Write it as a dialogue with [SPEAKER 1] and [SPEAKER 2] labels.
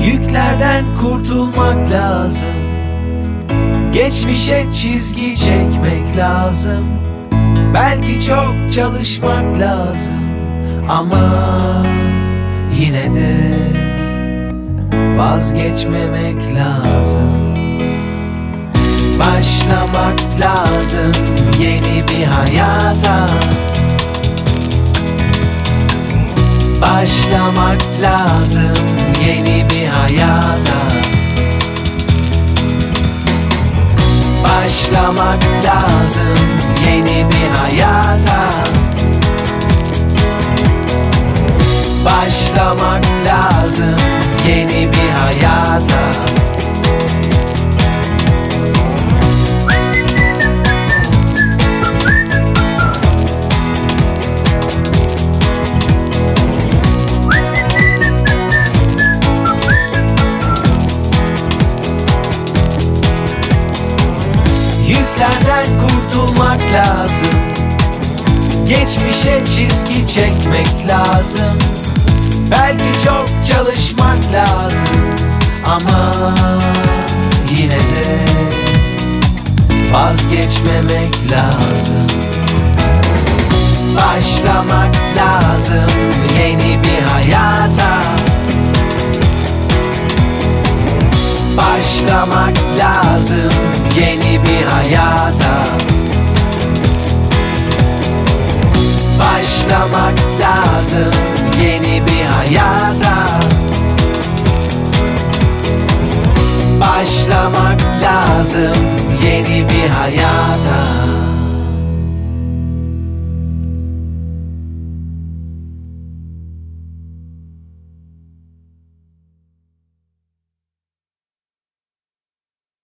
[SPEAKER 1] Yüklerden kurtulmak lazım. Geçmişe çizgi çekmek lazım. Belki çok çalışmak lazım. Ama yine de vazgeçmemek lazım. Başlamak lazım yeni bir hayata. Başlamak lazım yeni bir hayata. Başlamak lazım yeni bir hayata. Başlamak lazım yeni bir hayata. Yüklerden kurtulmak lazım. Geçmişe çizgi çekmek lazım. Belki çok çalışmak lazım. Ama yine de vazgeçmemek lazım. Başlamak lazım yeni bir hayata. Başlamak lazım yeni bir hayata. Başlamak lazım yeni bir hayata. Başlamak lazım yeni bir hayata.